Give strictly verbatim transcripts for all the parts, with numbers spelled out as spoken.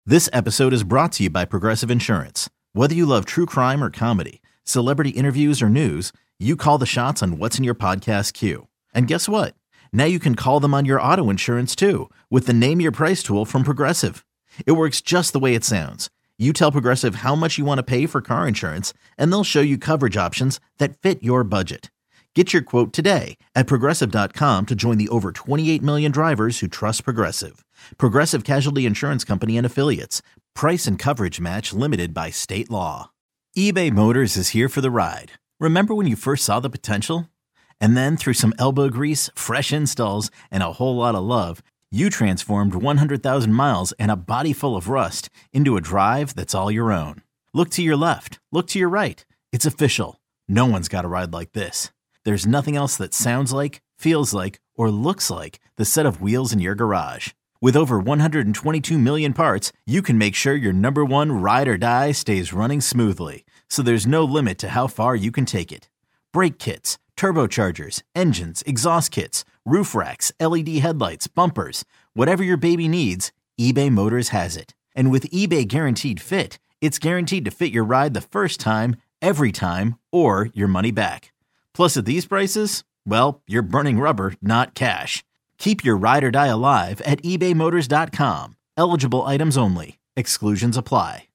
This episode is brought to you by Progressive Insurance. Whether you love true crime or comedy, celebrity interviews or news, you call the shots on what's in your podcast queue. And guess what? Now you can call them on your auto insurance too with the Name Your Price tool from Progressive. It works just the way it sounds. You tell Progressive how much you want to pay for car insurance, and they'll show you coverage options that fit your budget. Get your quote today at progressive dot com to join the over twenty-eight million drivers who trust Progressive. Progressive Casualty Insurance Company and Affiliates. Price and coverage match limited by state law. eBay Motors is here for the ride. Remember when you first saw the potential? And then through some elbow grease, fresh installs, and a whole lot of love, you transformed one hundred thousand miles and a body full of rust into a drive that's all your own. Look to your left. Look to your right. It's official. No one's got a ride like this. There's nothing else that sounds like, feels like, or looks like the set of wheels in your garage. With over one hundred twenty-two million parts, you can make sure your number one ride or die stays running smoothly. So there's no limit to how far you can take it. Brake kits, turbochargers, engines, exhaust kits, roof racks, L E D headlights, bumpers, whatever your baby needs, eBay Motors has it. And with eBay Guaranteed Fit, it's guaranteed to fit your ride the first time, every time, or your money back. Plus, at these prices, well, you're burning rubber, not cash. Keep your ride or die alive at ebay motors dot com. Eligible items only. Exclusions apply.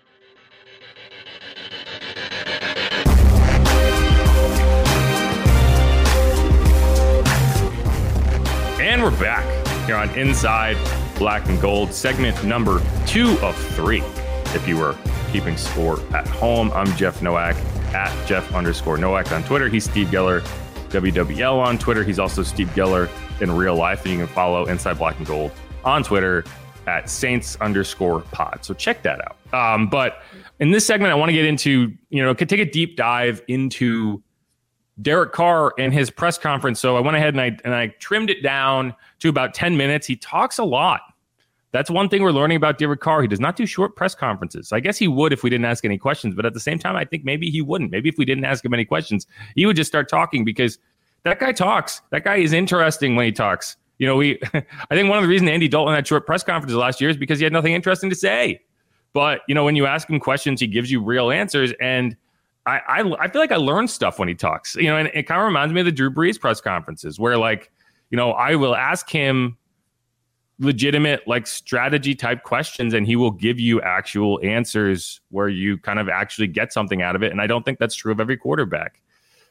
And we're back here on Inside Black and Gold, segment number two of three. If you were keeping score at home, I'm Jeff Nowak at Jeff underscore Nowak on Twitter. He's Steve Geller, W W L on Twitter. He's also Steve Geller in real life. And you can follow Inside Black and Gold on Twitter at Saints underscore pod. So check that out. Um, but in this segment, I want to get into, you know, could take a deep dive into Derek Carr and his press conference. So I went ahead and I and I trimmed it down to about ten minutes. He talks a lot. That's one thing we're learning about Derek Carr. He does not do short press conferences. I guess he would if we didn't ask any questions. But at the same time, I think maybe he wouldn't. Maybe if we didn't ask him any questions, he would just start talking because that guy talks. That guy is interesting when he talks. You know, we I think one of the reasons Andy Dalton had short press conferences last year is because he had nothing interesting to say. But, you know, when you ask him questions, he gives you real answers. And I, I, I feel like I learn stuff when he talks, you know, and it kind of reminds me of the Drew Brees press conferences where, like, you know, I will ask him legitimate, like, strategy type questions and he will give you actual answers where you kind of actually get something out of it. And I don't think that's true of every quarterback.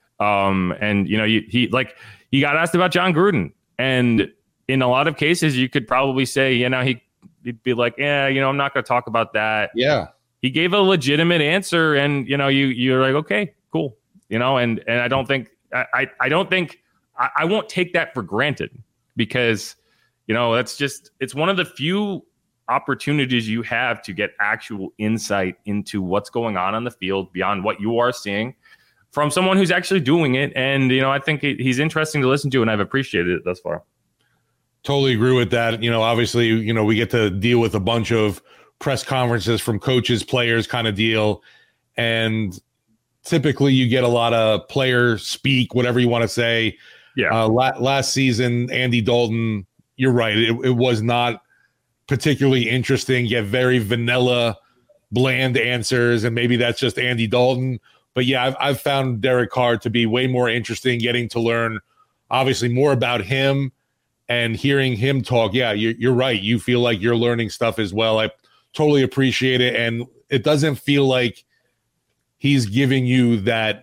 Um, and, you know, he, he like he got asked about John Gruden, and in a lot of cases you could probably say, you know, he, he'd be like, yeah, you know, I'm not going to talk about that. Yeah. He gave a legitimate answer, and you know, you you're like, okay, cool, you know, and and I don't think I I don't think I, I won't take that for granted because, you know, that's just it's one of the few opportunities you have to get actual insight into what's going on on the field beyond what you are seeing from someone who's actually doing it, and you know, I think he's interesting to listen to, and I've appreciated it thus far. Totally agree with that. You know, obviously, you know, we get to deal with a bunch of press conferences from coaches, players kind of deal. And typically you get a lot of player speak, whatever you want to say. Yeah. Uh, la- last season, Andy Dalton, you're right. It, it was not particularly interesting, yet very vanilla, bland answers. And maybe that's just Andy Dalton. But yeah, I've, I've found Derek Carr to be way more interesting, getting to learn obviously more about him and hearing him talk. Yeah, you're, you're right. You feel like you're learning stuff as well. I totally appreciate it. And it doesn't feel like he's giving you that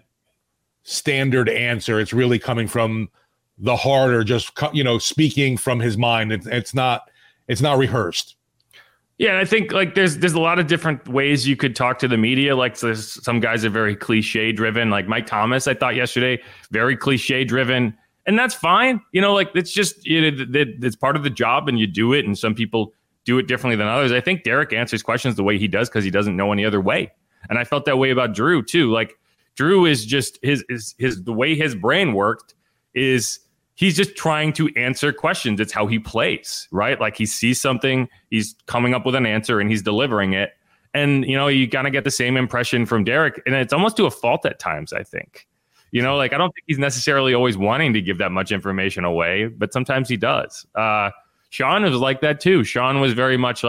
standard answer. It's really coming from the heart, or just, you know, speaking from his mind. It's, it's not, it's not rehearsed. Yeah. And I think like there's, there's a lot of different ways you could talk to the media. Like there's, some guys are very cliche driven, like Mike Thomas, I thought yesterday, very cliche driven, and that's fine. You know, like it's just, you know, it's part of the job and you do it. And some people do it differently than others. I think Derek answers questions the way he does because he doesn't know any other way. And I felt that way about Drew too. Like Drew is just his, his, his, the way his brain worked is he's just trying to answer questions. It's how he plays, right? Like he sees something, he's coming up with an answer and he's delivering it. And, you know, you kind of get the same impression from Derek, and it's almost to a fault at times, I think. You know, like I don't think he's necessarily always wanting to give that much information away, but sometimes he does. Uh, Sean was like that too. Sean was very much like,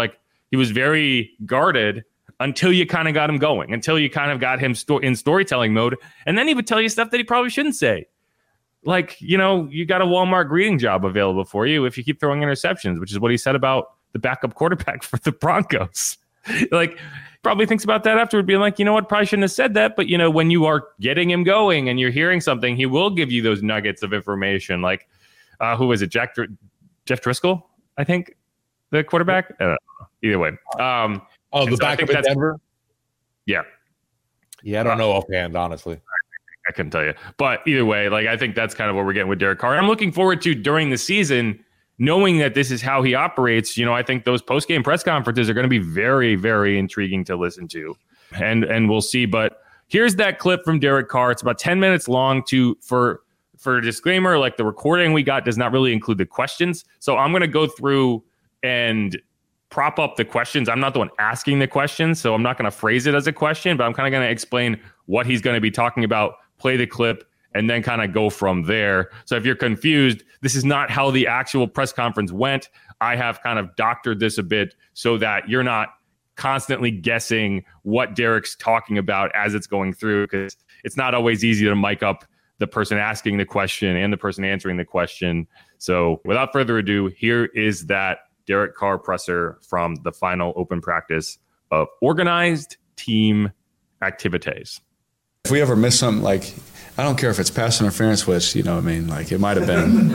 he was very guarded until you kind of got him going, until you kind of got him sto- in storytelling mode. And then he would tell you stuff that he probably shouldn't say. Like, you know, you got a Walmart greeting job available for you if you keep throwing interceptions, which is what he said about the backup quarterback for the Broncos. Like, probably thinks about that afterward, being like, you know what, probably shouldn't have said that. But, you know, when you are getting him going and you're hearing something, he will give you those nuggets of information. Like, uh, who was it? Jack Dr- Jeff Driscoll, I think, the quarterback. I don't know. Either way. Um, oh, the so backup in Denver? Yeah. Yeah, I don't know offhand, honestly. I couldn't tell you. But either way, like, I think that's kind of what we're getting with Derek Carr. I'm looking forward to, during the season, knowing that this is how he operates. You know, I think those post-game press conferences are going to be very, very intriguing to listen to. And and we'll see. But here's that clip from Derek Carr. It's about ten minutes long. To for for a disclaimer, like, the recording we got does not really include the questions. So I'm going to go through and prop up the questions. I'm not the one asking the questions, so I'm not going to phrase it as a question, but I'm kind of going to explain what he's going to be talking about, play the clip, and then kind of go from there. So if you're confused, this is not how the actual press conference went. I have kind of doctored this a bit so that you're not constantly guessing what Derek's talking about as it's going through, because it's not always easy to mic up the person asking the question and the person answering the question. So without further ado, here is that Derek Carr presser from the final open practice of organized team activities. If we ever miss something, like, I don't care if it's pass interference, which, you know what I mean, like, it might have been.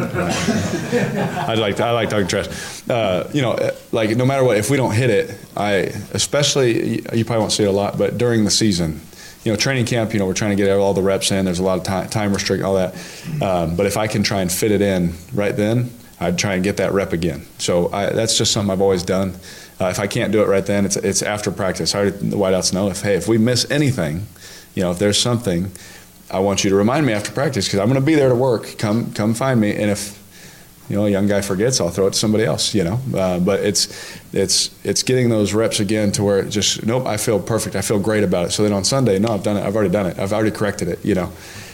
uh, I like I like talking trash. Uh, you know, like, no matter what, if we don't hit it, I especially, you probably won't see it a lot, but during the season, you know, training camp, you know, we're trying to get all the reps in. There's a lot of time, time restrict, all that. Um, but if I can try and fit it in right then, I'd try and get that rep again. So I, that's just something I've always done. Uh, if I can't do it right then, it's it's after practice. I already, the wideouts know, if, hey, if we miss anything, you know, if there's something, I want you to remind me after practice, because I'm going to be there to work. Come come find me. And if, you know, a young guy forgets, I'll throw it to somebody else, you know. Uh, but it's it's it's getting those reps again to where it just, nope, I feel perfect. I feel great about it. So then on Sunday, no, I've done it. I've already done it. I've already corrected it, you know.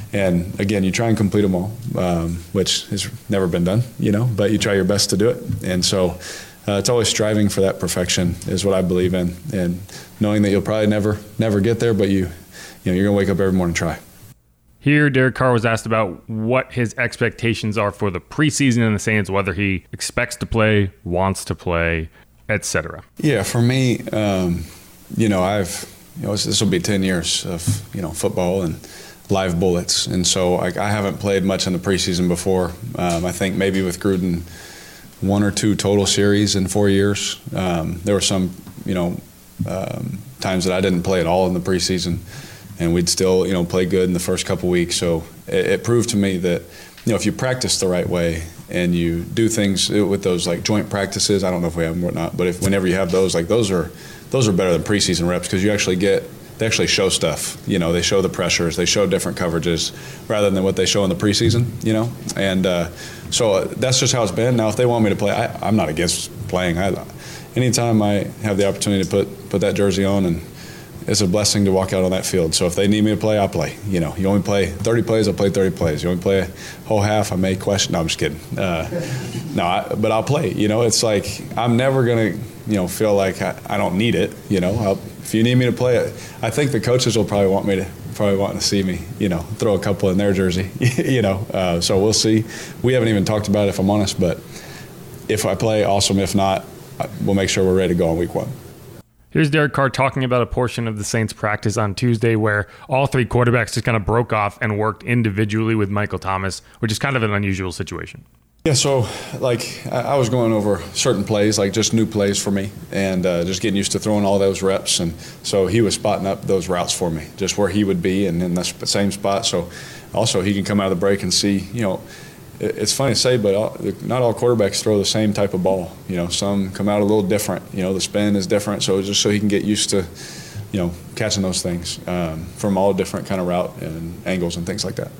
And again, you try and complete them all, um, which has never been done, you know, but you try your best to do it. And so uh, it's always striving for that perfection is what I believe in, and knowing that you'll probably never, never get there, but you, you know, you're going to wake up every morning and try. Here, Derek Carr was asked about what his expectations are for the preseason in the Saints, whether he expects to play, wants to play, et cetera. Yeah, for me, um, you know, I've, you know, this will be ten years of, you know, football and live bullets. And so I, I haven't played much in the preseason before. Um, I think maybe with Gruden, one or two total series in four years. Um, there were some, you know, um, times that I didn't play at all in the preseason, and we'd still, you know, play good in the first couple weeks. So it, it proved to me that, you know, if you practice the right way and you do things with those like joint practices, I don't know if we have them or not, but if whenever you have those, like those are those are better than preseason reps, because you actually get they actually show stuff. You know, they show the pressures, they show different coverages rather than what they show in the preseason, you know. And uh, so uh, that's just how it's been. Now, if they want me to play, I, I'm not against playing. I, anytime I have the opportunity to put, put that jersey on, and it's a blessing to walk out on that field. So if they need me to play, I'll play. You know, you only play thirty plays, I'll play thirty plays. You only play a whole half, I may question. No, I'm just kidding. Uh, no, I, but I'll play. You know, it's like I'm never going to, you know, feel like I, I don't need it. You know, I'll, if you need me to play it, I think the coaches will probably want me to, probably want to see me, you know, throw a couple in their jersey, you know. Uh, so we'll see. We haven't even talked about it, if I'm honest, but if I play, awesome. If not, we'll make sure we're ready to go on week one. Here's Derek Carr talking about a portion of the Saints practice on Tuesday where all three quarterbacks just kind of broke off and worked individually with Michael Thomas, which is kind of an unusual situation. Yeah, so like I was going over certain plays, like just new plays for me, and uh, just getting used to throwing all those reps. And so he was spotting up those routes for me, just where he would be and in the same spot. So also he can come out of the break and see, you know, it's funny to say, but all, not all quarterbacks throw the same type of ball. You know, some come out a little different. You know, the spin is different. So just so he can get used to, you know, catching those things um, from all different kind of route and angles and things like that.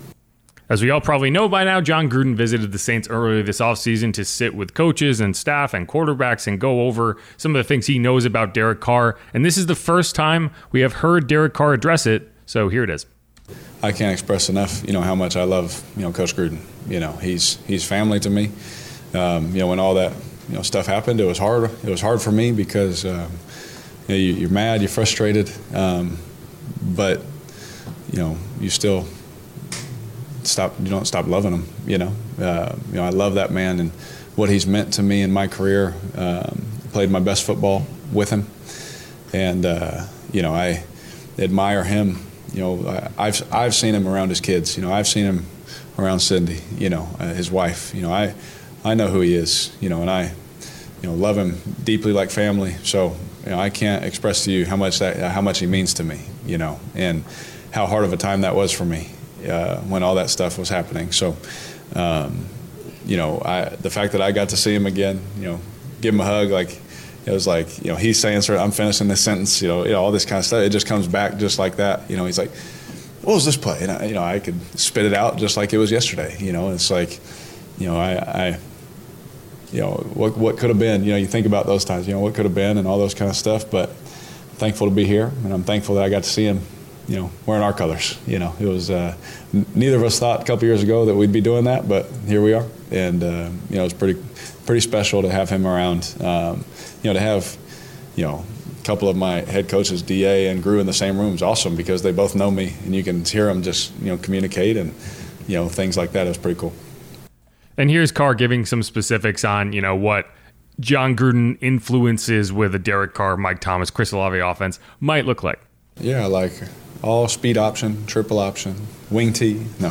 As we all probably know by now, John Gruden visited the Saints earlier this offseason to sit with coaches and staff and quarterbacks and go over some of the things he knows about Derek Carr. And this is the first time we have heard Derek Carr address it. So here it is. I can't express enough, you know, how much I love, you know, Coach Gruden. You know, he's he's family to me. Um, you know, when all that you know, stuff happened. It was hard. It was hard for me because um, you know, you, you're mad, you're frustrated, um, but you know, you still stop. You don't stop loving him. You know, uh, you know, I love that man and what he's meant to me in my career. Um, played my best football with him, and uh, you know, I admire him. You know, I, I've I've seen him around his kids. You know, I've seen him around Cindy. You know, uh, his wife. You know, I I know who he is. You know, and I you know love him deeply like family. So you know, I can't express to you how much that how much he means to me. You know, and how hard of a time that was for me uh, when all that stuff was happening. So, um, you know, I the fact that I got to see him again. You know, give him a hug like. It was like, you know, he's saying, sir, I'm finishing this sentence, you know, you know, all this kind of stuff. It just comes back just like that. You know, he's like, what was this play? And, I, you know, I could spit it out just like it was yesterday. You know, it's like, you know, I, I you know, what what could have been. You know, you think about those times, you know, what could have been and all those kind of stuff. But I'm thankful to be here, and I'm thankful that I got to see him, you know, wearing our colors. You know, it was uh, n- neither of us thought a couple years ago that we'd be doing that, but here we are. And, uh, you know, it's pretty pretty special to have him around. Um, You know, to have, you know, a couple of my head coaches, D A and Grew, in the same room is awesome because they both know me, and you can hear them just, you know, communicate and, you know, things like that. It was pretty cool. And here's Carr giving some specifics on, you know, what Jon Gruden influences with a Derek Carr, Mike Thomas, Chris Olave offense might look like. Yeah, like all speed option, triple option, wing T. No.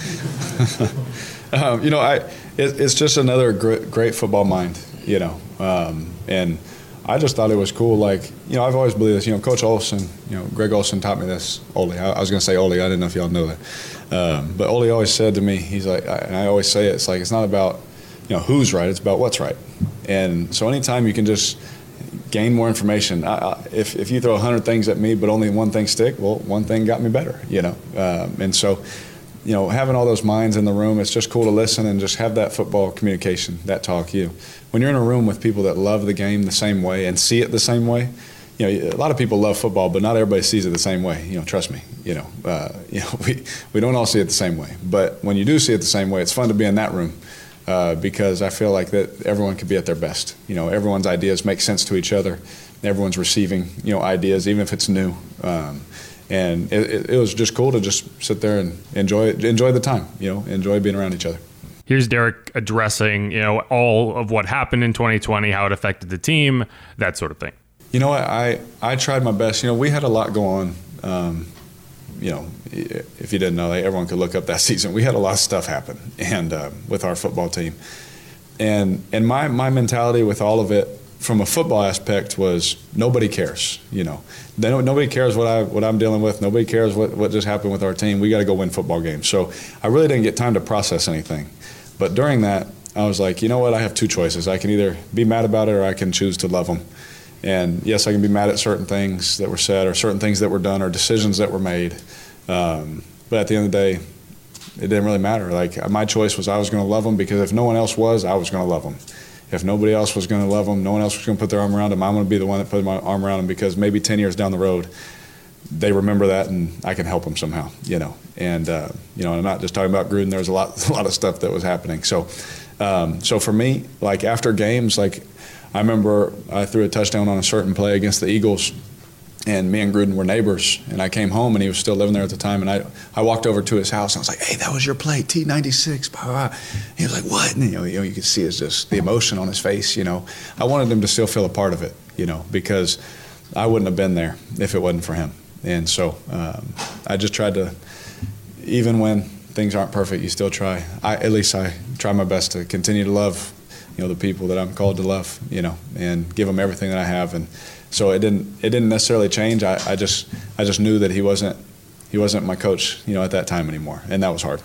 um, you know, I it, it's just another great, great football mind, you know. Um, and I just thought it was cool. Like, you know, I've always believed this. You know, Coach Olson, you know, Greg Olson taught me this. Ole, I, I was going to say Ole. I didn't know if y'all know that. Um, but Ole always said to me, he's like, I, and I always say it, it's like, it's not about, you know, who's right. It's about what's right. And so anytime you can just gain more information, I, I, if, if you throw a hundred things at me, but only one thing stick, well, one thing got me better, you know. Um, and so, you know, having all those minds in the room, it's just cool to listen and just have that football communication, that talk. You, when you're in a room with people that love the game the same way and see it the same way, you know, a lot of people love football, but not everybody sees it the same way. You know, trust me. You know, uh, you know, we we don't all see it the same way. But when you do see it the same way, it's fun to be in that room uh, because I feel like that everyone could be at their best. You know, everyone's ideas make sense to each other. Everyone's receiving, you know, ideas, even if it's new. Um, And it, it, it was just cool to just sit there and enjoy enjoy the time, you know, enjoy being around each other. Here's Derek addressing, you know, all of what happened in twenty twenty, how it affected the team, that sort of thing. You know what, I, I tried my best. You know, we had a lot go on. Um, you know, if you didn't know, like, everyone could look up that season. We had a lot of stuff happen and uh, with our football team. And and my, my mentality with all of it, from a football aspect, was nobody cares. You know, they don't, nobody cares what I what I'm dealing with. Nobody cares what, what just happened with our team. We got to go win football games. So I really didn't get time to process anything. But during that, I was like, you know what? I have two choices. I can either be mad about it or I can choose to love them. And yes, I can be mad at certain things that were said or certain things that were done or decisions that were made. Um, but at the end of the day, it didn't really matter. Like, my choice was I was going to love them because if no one else was, I was going to love them. If nobody else was going to love them, no one else was going to put their arm around them, I'm going to be the one that put my arm around them because maybe ten years down the road, they remember that and I can help them somehow, you know. And, uh, you know, I'm not just talking about Gruden. There was a lot, a lot of stuff that was happening. So, um, so for me, like, after games, like, I remember I threw a touchdown on a certain play against the Eagles, and me and Gruden were neighbors, and I came home, and he was still living there at the time, and I, I walked over to his house, and I was like, hey, that was your play, T ninety-six, blah, blah, blah. He was like, what? And, you know, you know, you could see his, just the emotion on his face, you know. I wanted him to still feel a part of it, you know, because I wouldn't have been there if it wasn't for him. And so um, I just tried to, even when things aren't perfect, you still try. I, at least I try my best to continue to love, you know, the people that I'm called to love, you know, and give them everything that I have. And so it didn't it didn't necessarily change. I, I just I just knew that he wasn't he wasn't my coach, you know, at that time anymore, and that was hard.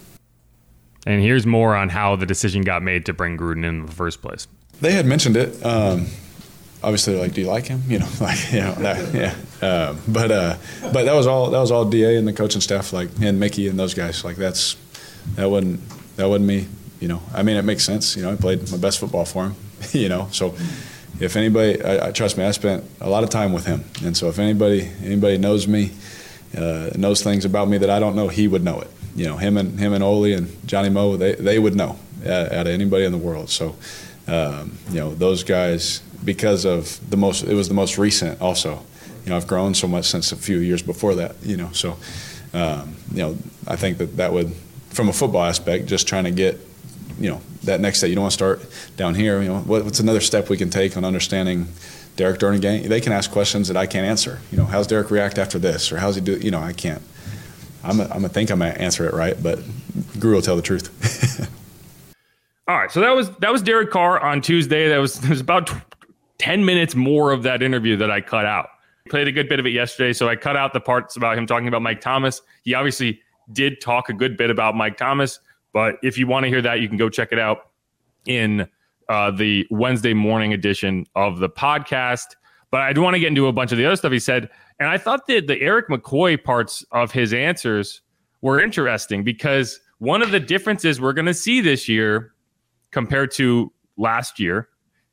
And here's more on how the decision got made to bring Gruden in in the first place. They had mentioned it. Um, obviously, like, do you like him? You know, like, you know, that, yeah. Um, but uh, but that was all that was all D A and the coaching staff, like, and Mickey and those guys. Like, that's that wasn't that wasn't me. You know, I mean, it makes sense. You know, I played my best football for him. You know, so if anybody, I, I trust me, I spent a lot of time with him, and so if anybody anybody knows me, uh, knows things about me that I don't know, he would know it. You know, him and him and Ole and Johnny Moe, they they would know uh, out of anybody in the world. So um, you know, those guys, because of the most, it was the most recent also. You know, I've grown so much since a few years before that, you know, so, um, you know, I think that that would, from a football aspect, just trying to get, you know, that next step. You don't want to start down here. You know, what, what's another step we can take on understanding Derek during a game? They can ask questions that I can't answer. You know, how's Derek react after this, or how's he do? You know, I can't. I'm. A, I'm gonna think I'm gonna answer it right, but Guru will tell the truth. All right, so that was that was Derek Carr on Tuesday. That was there was about ten minutes more of that interview that I cut out. Played a good bit of it yesterday, so I cut out the parts about him talking about Mike Thomas. He obviously did talk a good bit about Mike Thomas. But if you want to hear that, you can go check it out in uh, the Wednesday morning edition of the podcast. But I do want to get into a bunch of the other stuff he said. And I thought that the Erik McCoy parts of his answers were interesting because one of the differences we're going to see this year compared to last year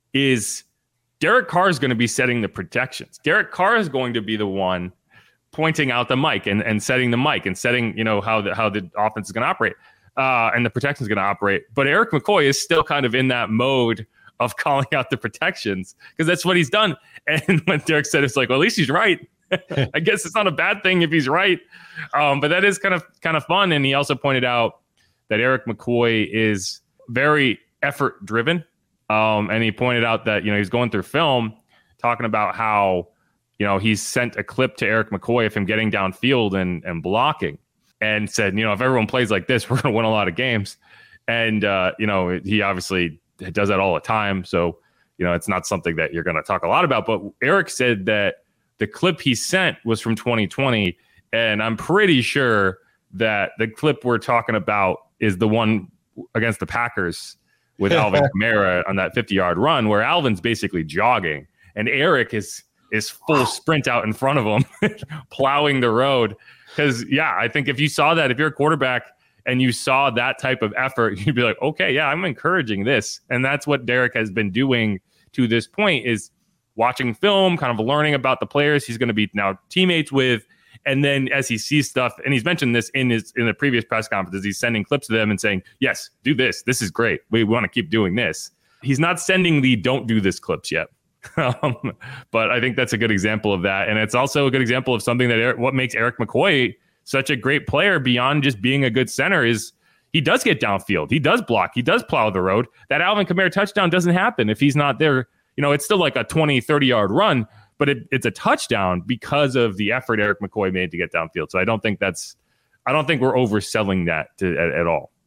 is Derek Carr is going to be setting the protections. Derek Carr is going to be the one pointing out the mic and, and setting the mic and setting, you know, how the, how the offense is going to operate. Uh, and the protection is going to operate. But Erik McCoy is still kind of in that mode of calling out the protections because that's what he's done. And when Derek said, it's like, well, at least he's right. I guess it's not a bad thing if he's right. Um, but that is kind of kind of fun. And he also pointed out that Erik McCoy is very effort driven. Um, and he pointed out that, you know, he's going through film talking about how, you know, he's sent a clip to Erik McCoy of him getting downfield and, and blocking. And said, you know, if everyone plays like this, we're going to win a lot of games. And, uh, you know, he obviously does that all the time. So, you know, it's not something that you're going to talk a lot about. But Erik said that the clip he sent was from twenty twenty. And I'm pretty sure that the clip we're talking about is the one against the Packers with Alvin Kamara on that fifty-yard run where Alvin's basically jogging. And Erik is is full sprint out in front of him, plowing the road. Because, yeah, I think if you saw that, if you're a quarterback and you saw that type of effort, you'd be like, okay, yeah, I'm encouraging this. And that's what Derek has been doing to this point is watching film, kind of learning about the players he's going to be now teammates with. And then as he sees stuff, and he's mentioned this in his in the previous press conferences, he's sending clips to them and saying, yes, do this. This is great. We want to keep doing this. He's not sending the don't do this clips yet. Um, but I think that's a good example of that. And it's also a good example of something that Eric, what makes Erik McCoy such a great player beyond just being a good center is he does get downfield. He does block. He does plow the road. That Alvin Kamara touchdown doesn't happen if he's not there. You know, it's still like a twenty, thirty yard run, but it, it's a touchdown because of the effort Erik McCoy made to get downfield. So I don't think that's, I don't think we're overselling that to, at, at all.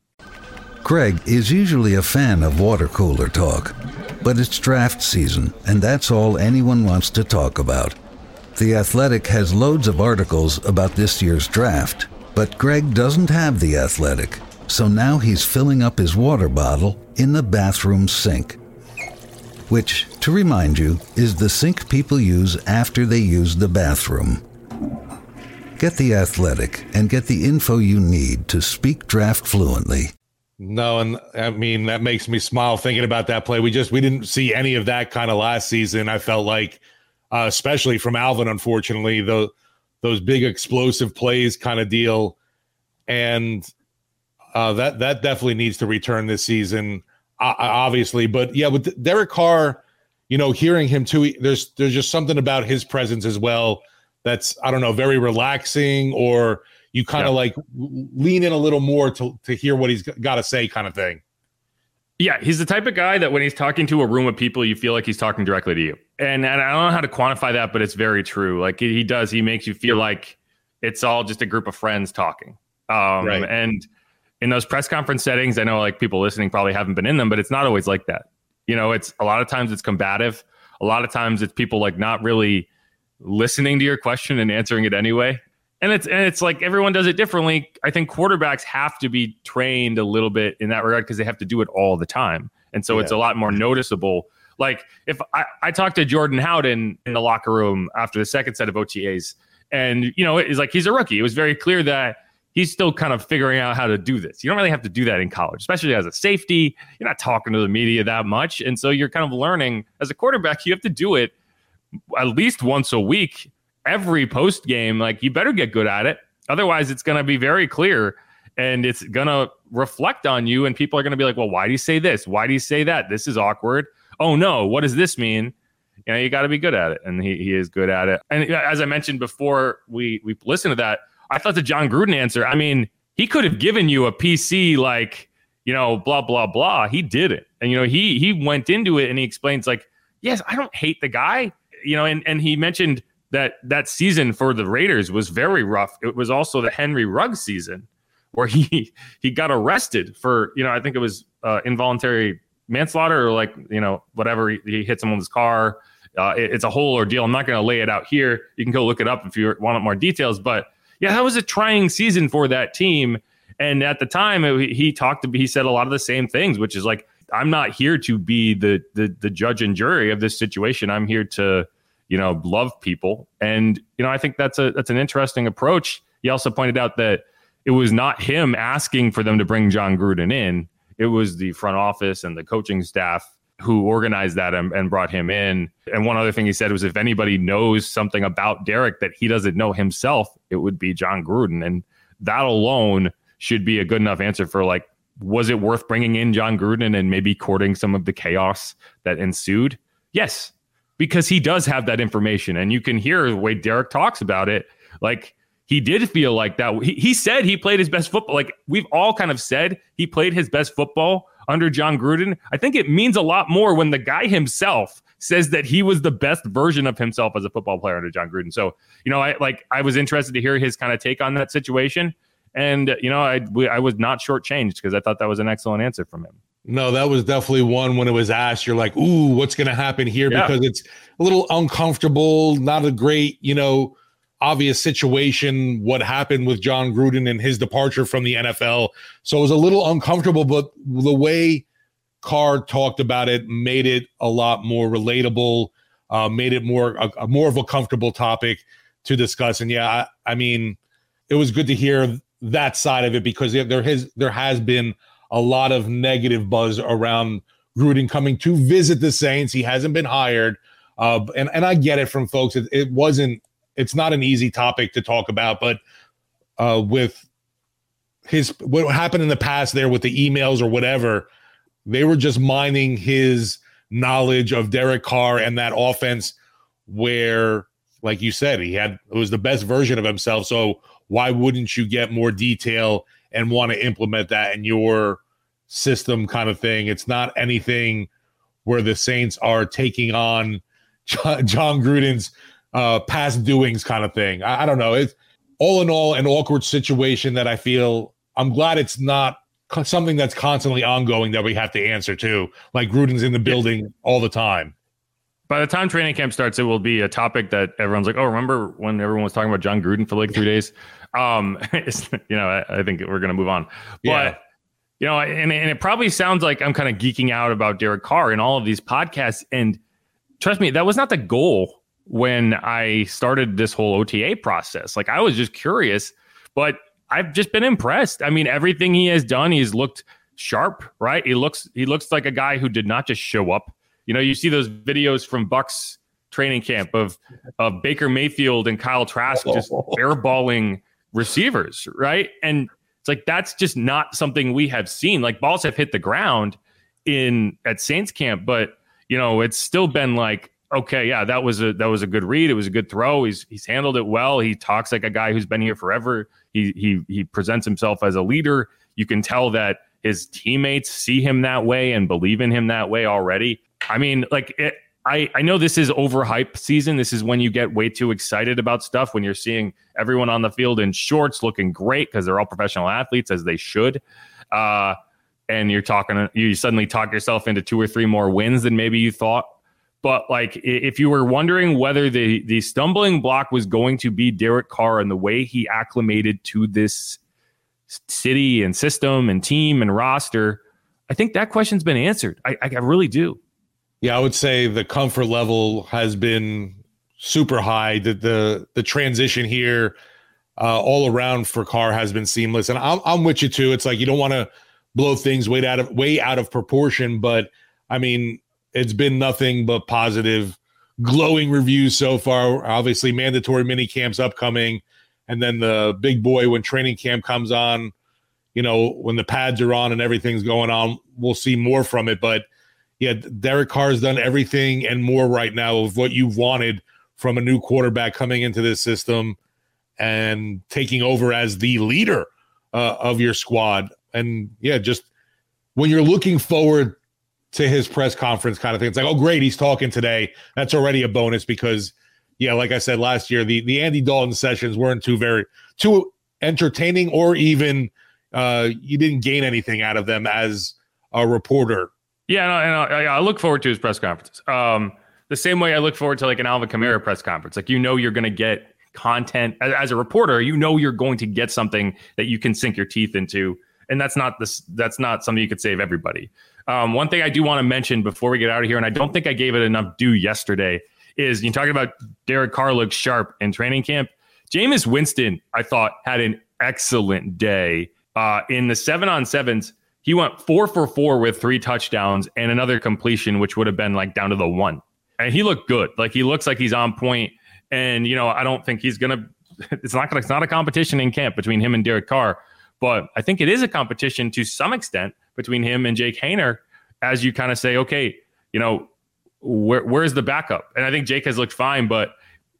Greg is usually a fan of water cooler talk, but it's draft season, and that's all anyone wants to talk about. The Athletic has loads of articles about this year's draft, but Greg doesn't have The Athletic, so now he's filling up his water bottle in the bathroom sink, which, to remind you, is the sink people use after they use the bathroom. Get The Athletic and get the info you need to speak draft fluently. No, and I mean, that makes me smile thinking about that play. We just, we didn't see any of that kind of last season. I felt like, uh, especially from Alvin, unfortunately, the, those big explosive plays kind of deal. And uh, that, that definitely needs to return this season, uh, obviously. But yeah, with Derek Carr, you know, hearing him too, there's, there's just something about his presence as well that's, I don't know, very relaxing, or you kind of yeah. like lean in a little more to, to hear what he's got to say kind of thing. Yeah, he's the type of guy that when he's talking to a room of people, you feel like he's talking directly to you. And, and I don't know how to quantify that, but it's very true. Like he does, he makes you feel like it's all just a group of friends talking. Um, right. And in those press conference settings, I know like people listening probably haven't been in them, but it's not always like that. You know, it's a lot of times it's combative. A lot of times it's people like not really listening to your question and answering it anyway. And it's and it's like everyone does it differently. I think quarterbacks have to be trained a little bit in that regard because they have to do it all the time. And so yeah. it's a lot more noticeable. Like if I, I talked to Jordan Howden in the locker room after the second set of O T As, and, you know, it's like he's a rookie. It was very clear that he's still kind of figuring out how to do this. You don't really have to do that in college, especially as a safety. You're not talking to the media that much. And so you're kind of learning as a quarterback, you have to do it at least once a week. Every post game, like you better get good at it. Otherwise, it's going to be very clear and it's going to reflect on you, and people are going to be like, well, why do you say this? Why do you say that? This is awkward. Oh no, what does this mean? You know, you got to be good at it, and he he is good at it. And as I mentioned before, we we listened to that. I thought the John Gruden answer, I mean, he could have given you a P C like, you know, blah blah blah. He didn't, and you know, he he went into it and he explains like, yes, I don't hate the guy, you know, and and he mentioned that that season for the Raiders was very rough. It was also the Henry Ruggs season where he he got arrested for, you know, I think it was uh, involuntary manslaughter or like, you know, whatever. He, he hit someone's car. Uh, it, it's a whole ordeal. I'm not going to lay it out here. You can go look it up if you want more details. But yeah, that was a trying season for that team. And at the time, it, he talked to he said a lot of the same things, which is like, I'm not here to be the the the judge and jury of this situation. I'm here to, you know, love people. And, you know, I think that's a that's an interesting approach. He also pointed out that it was not him asking for them to bring John Gruden in. It was the front office and the coaching staff who organized that and, and brought him in. And one other thing he said was if anybody knows something about Derek that he doesn't know himself, it would be John Gruden. And that alone should be a good enough answer for like, was it worth bringing in John Gruden and maybe courting some of the chaos that ensued? Yes, because he does have that information. And you can hear the way Derek talks about it. Like, he did feel like that. He, he said he played his best football. Like, we've all kind of said he played his best football under John Gruden. I think it means a lot more when the guy himself says that he was the best version of himself as a football player under John Gruden. So, you know, I like I was interested to hear his kind of take on that situation. And, you know, I, we, I was not shortchanged because I thought that was an excellent answer from him. No, that was definitely one when it was asked, you're like, ooh, what's going to happen here? Yeah. Because it's a little uncomfortable, not a great, you know, obvious situation, what happened with John Gruden and his departure from the N F L. So it was a little uncomfortable, but the way Carr talked about it made it a lot more relatable, uh, made it more, a, a more of a comfortable topic to discuss. And yeah, I, I mean, it was good to hear that side of it because there has, there has been a lot of negative buzz around Gruden coming to visit the Saints. He hasn't been hired. Uh, and, and I get it from folks. It, it wasn't, it's not an easy topic to talk about, but uh, with his, what happened in the past there with the emails or whatever, they were just mining his knowledge of Derek Carr and that offense where, like you said, he had, it was the best version of himself. So why wouldn't you get more detail and want to implement that in your system kind of thing? It's not anything where the Saints are taking on John, John Gruden's uh, past doings kind of thing. I, I don't know. It's all in all an awkward situation that I feel I'm glad it's not co- something that's constantly ongoing that we have to answer to. Like Gruden's in the building all the time. By the time training camp starts, it will be a topic that everyone's like, oh, remember when everyone was talking about John Gruden for like three days? Um, it's, you know, I, I think we're going to move on. But, Yeah. you know, and, and it probably sounds like I'm kind of geeking out about Derek Carr in all of these podcasts. And trust me, that was not the goal when I started this whole O T A process. Like, I was just curious, but I've just been impressed. I mean, everything he has done, he's looked sharp, right? He looks, he looks like a guy who did not just show up. You know, you see those videos from Bucs training camp of, of Baker Mayfield and Kyle Trask just airballing receivers, right? And it's like, that's just not something we have seen. Like, balls have hit the ground in at Saints camp, but, you know, it's still been like, okay, yeah, that was a that was a good read. It was a good throw. He's he's handled it well. He talks like a guy who's been here forever. He he he presents himself as a leader. You can tell that his teammates see him that way and believe in him that way already. I mean, like, it, I, I know this is overhyped season. This is when you get way too excited about stuff, when you're seeing everyone on the field in shorts looking great because they're all professional athletes, as they should. Uh, and you're talking, you suddenly talk yourself into two or three more wins than maybe you thought. But like, if you were wondering whether the, the stumbling block was going to be Derek Carr and the way he acclimated to this city and system and team and roster, I think that question's been answered. I, I really do. Yeah, I would say the comfort level has been super high. The the, the transition here uh, all around for Carr has been seamless. And I'm, I'm with you too. It's like, you don't want to blow things way out of way out of proportion, but I mean, it's been nothing but positive, glowing reviews so far. Obviously, mandatory mini camps upcoming, and then the big boy when training camp comes on. You you know, when the pads are on and everything's going on, we'll see more from it. But yeah, Derek Carr's done everything and more right now of what you've wanted from a new quarterback coming into this system and taking over as the leader uh, of your squad. And yeah, just when you're looking forward to his press conference kind of thing, it's like, oh, great, he's talking today. That's already a bonus because, yeah, like I said last year, the, the Andy Dalton sessions weren't too very too entertaining, or even uh, you didn't gain anything out of them as a reporter. Yeah, and I, and I, I look forward to his press conferences. Um, the same way I look forward to like an Alvin Kamara press conference. Like, you know, you're going to get content as, as a reporter. You know, you're going to get something that you can sink your teeth into, and that's not this. That's not something you could say of everybody. Um, one thing I do want to mention before we get out of here, and I don't think I gave it enough due yesterday, is you're talking about Derek Carr looks sharp in training camp. Jameis Winston, I thought, had an excellent day uh, in the seven on sevens. He went four for four with three touchdowns and another completion, which would have been like down to the one. And he looked good. Like, he looks like he's on point. And, you know, I don't think he's going to, it's not going to, it's not a competition in camp between him and Derek Carr, but I think it is a competition to some extent between him and Jake Haener, as you kind of say, okay, you know, where, where's the backup? And I think Jake has looked fine, but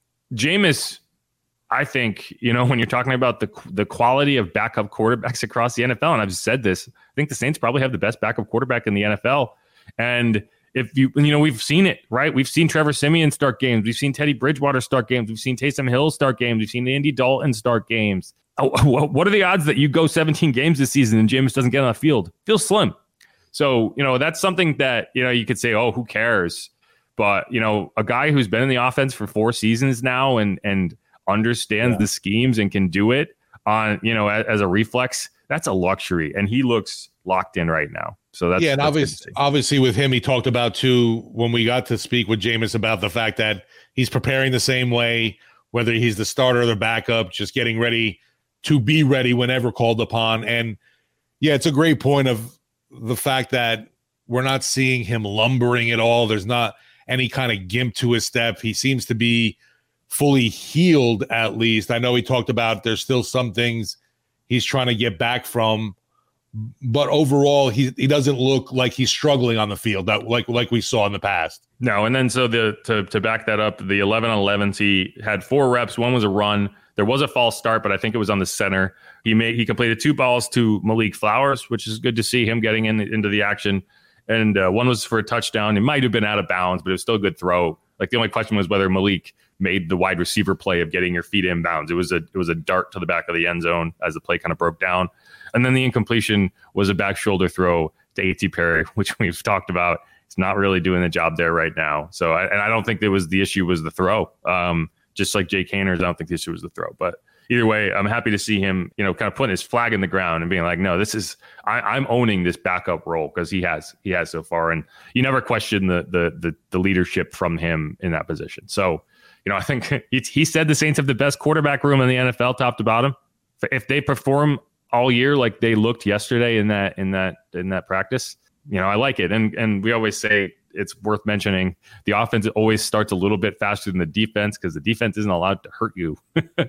Jameis, I think, you know, when you're talking about the the quality of backup quarterbacks across the N F L, and I've said this, I think the Saints probably have the best backup quarterback in the N F L. And if you, you know, we've seen it, right? We've seen Trevor Siemian start games. We've seen Teddy Bridgewater start games. We've seen Taysom Hill start games. We've seen Andy Dalton start games. What are the odds that you go seventeen games this season and Jameis doesn't get on the field? Feels slim. So, you know, that's something that, you know, you could say, oh, who cares? But, you know, a guy who's been in the offense for four seasons now and, and, understands yeah. the schemes and can do it on, you know, as, as a reflex, that's a luxury. And he looks locked in right now. So that's, yeah. And that's obviously, obviously with him, he talked about too, when we got to speak with Jameis about the fact that he's preparing the same way, whether he's the starter or the backup, just getting ready to be ready whenever called upon. And yeah, it's a great point of the fact that we're not seeing him lumbering at all. There's not any kind of gimp to his step. He seems to be fully healed, at least. I know he talked about there's still some things he's trying to get back from, but overall he he doesn't look like he's struggling on the field that like like we saw in the past. No, and then so the to to back that up, the eleven on elevens, he had four reps. One was a run. There was a false start, but I think it was on the center. He made he completed two balls to Malik Flowers, which is good to see him getting in into the action. And uh, one was for a touchdown. It might have been out of bounds, but it was still a good throw. Like, the only question was whether Malik made the wide receiver play of getting your feet inbounds. It was a it was a dart to the back of the end zone as the play kind of broke down. And then the incompletion was a back shoulder throw to A T Perry, which we've talked about. He's not really doing the job there right now. So, I, and I don't think it was the issue was the throw. Um, just like Jake Haener's, I don't think the issue was the throw. But either way, I'm happy to see him, you know, kind of putting his flag in the ground and being like, no, this is, I, I'm owning this backup role, because he has, he has so far. And you never question the, the, the, the leadership from him in that position. So, you know, I think he, he said the Saints have the best quarterback room in the N F L, top to bottom. If they perform all year like they looked yesterday in that, in that, in that practice, you know, I like it. And, and we always say, it's worth mentioning, the offense always starts a little bit faster than the defense, because the defense isn't allowed to hurt you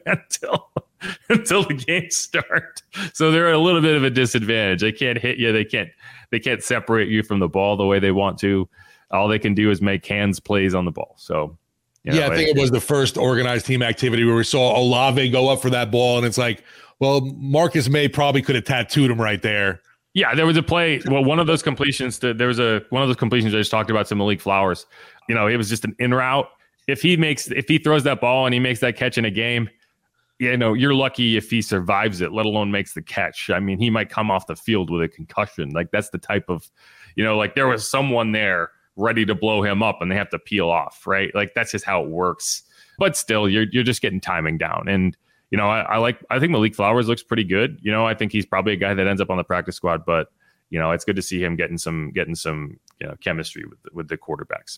until until the games start. So they're at a little bit of a disadvantage. They can't hit you. They can't they can't separate you from the ball the way they want to. All they can do is make hands plays on the ball. So you know, yeah, I think it was the first organized team activity where we saw Olave go up for that ball, and it's like, well, Marcus May probably could have tattooed him right there. Yeah, there was a play. Well, one of those completions, to, there was a one of those completions I just talked about to Malik Flowers. You know, it was just an in route. If he makes, if he throws that ball and he makes that catch in a game, you know, you're lucky if he survives it, let alone makes the catch. I mean, he might come off the field with a concussion. Like, that's the type of, you know, like there was someone there ready to blow him up and they have to peel off, right? Like, that's just how it works. But still, you're you're just getting timing down. And you know, I, I like, I think Malik Flowers looks pretty good. You know, I think he's probably a guy that ends up on the practice squad, but you know, it's good to see him getting some, getting some, you know, chemistry with, with the quarterbacks.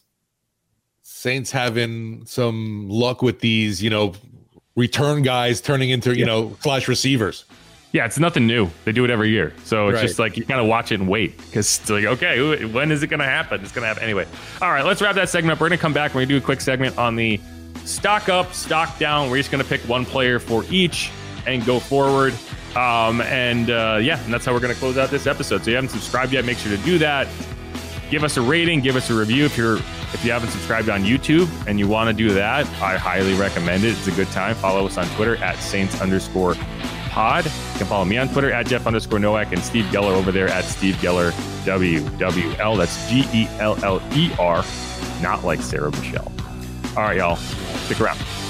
Saints having some luck with these, you know, return guys turning into, you yeah. know, flash receivers. Yeah. It's nothing new. They do it every year. So it's right. just like, you kind of watch it and wait, because it's like, okay, when is it going to happen? It's going to happen anyway. All right, let's wrap that segment up. We're going to come back. We're going to do a quick segment on the stock up, stock down. We're just going to pick one player for each and go forward. Um, and uh, yeah, and that's how we're going to close out this episode. So if you haven't subscribed yet, make sure to do that. Give us a rating, give us a review. If you're if you haven't subscribed on YouTube and you want to do that, I highly recommend it. It's a good time. Follow us on Twitter at Saints underscore pod. You can follow me on Twitter at Jeff underscore Nowak and Steve Geller over there at Steve Geller W W L. That's G E L L E R, not like Sarah Michelle. All right, y'all. Stick around.